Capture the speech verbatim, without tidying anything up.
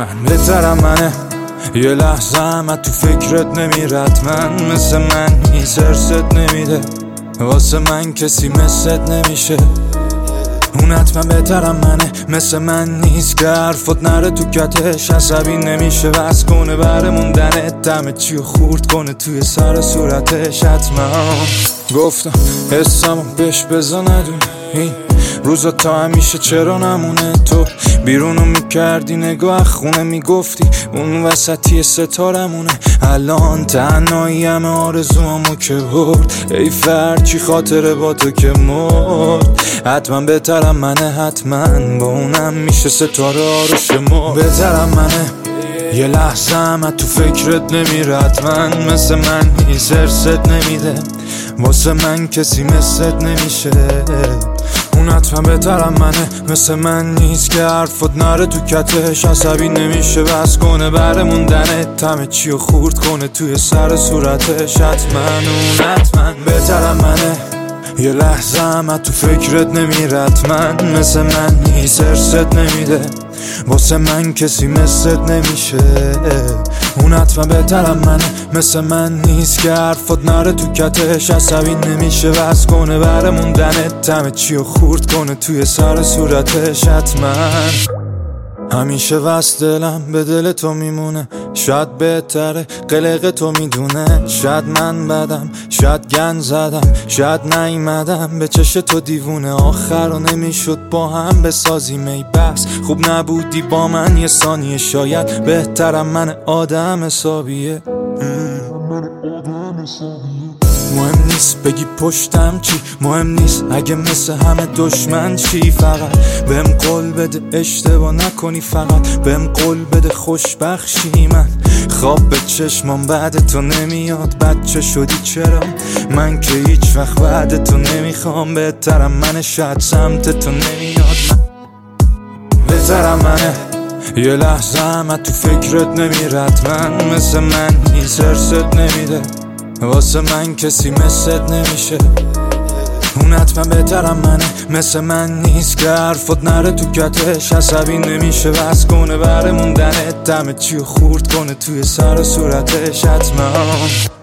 من بهترم منه، یه لحظه هم تو فکرت نمیرد من مثل من نیست، ارست نمیده واسه من کسی مثلت نمیشه. اون حتما بهترم منه، مثل من نیست که حرفت نره تو کتش، عصبی نمیشه وز کنه بره موندنت، دمه چی و خورد کنه توی سر صورتش. حتما گفتم حسمو بهش بزا ندونی، این روزا تا همیشه چرا نمونه. تو بیرونو میکردی نگاه خونه میگفتی اون وسطی ستارمونه، الان تنهایی همه آرزوامو که برد، ای فرچی خاطره با تو که مرد. حتما بهترم منه، حتما با اونم میشه ستاره آروش ما. بهترم منه، یه لحظه هم تو فکرت نمیرد من مثل من نیست، ارست نمیده واسه من کسی مثلت نمیشه. اون حتما بهترم منه، مثل من نیست که حرفت نره تو کتش، عصبی نمیشه بس کنه بره موندنه، همه چی و خورد کنه توی سر صورتش. حتما اون حتما بهترم منه، یه لحظه هم تو فکرت نمیرد من مثل من نیست، ارست نمیده واسه من کسی مثلت نمیشه. اون حتما بهترم منه، مثل من نیست که حرفت نره تو کتش، عصبی نمیشه وز کنه بره موندنه، همه چی و خورد کنه توی سر صورتش. حتما همیشه وست دلم به دل تو میمونه، شاید بهتره قلق تو میدونه، شاید من بدم شاید گن زدم شاید نیمدم به چش تو دیوونه، آخر رو نمیشد با هم بسازیم ای بس خوب نبودی با من یه ثانیه، شاید بهترم من آدم حسابیه. مهم نیست بگی پشتم چی، مهم نیست اگه مثل همه دشمن چی، فقط بهم قول بده اشتباه نکنی، فقط بهم قول بده خوشبخشی. من خواب به چشمام بعد تو نمیاد، بچه شدی چرا من که هیچ وقت بعد تو نمیخوام. بهترم منه، شاید سمت تو نمیاد من بهترم منه، یه لحظه هم تو فکرت نمیرد من مثل من نیست، ارست نمیده واسه من کسی مثلت نمیشه. اون حتما بهترم منه، مثل من نیست که حرفت نره تو کتش، عصبی نمیشه وز کنه بره موندنه، همه چی و خورد کنه توی سر صورتش. حتما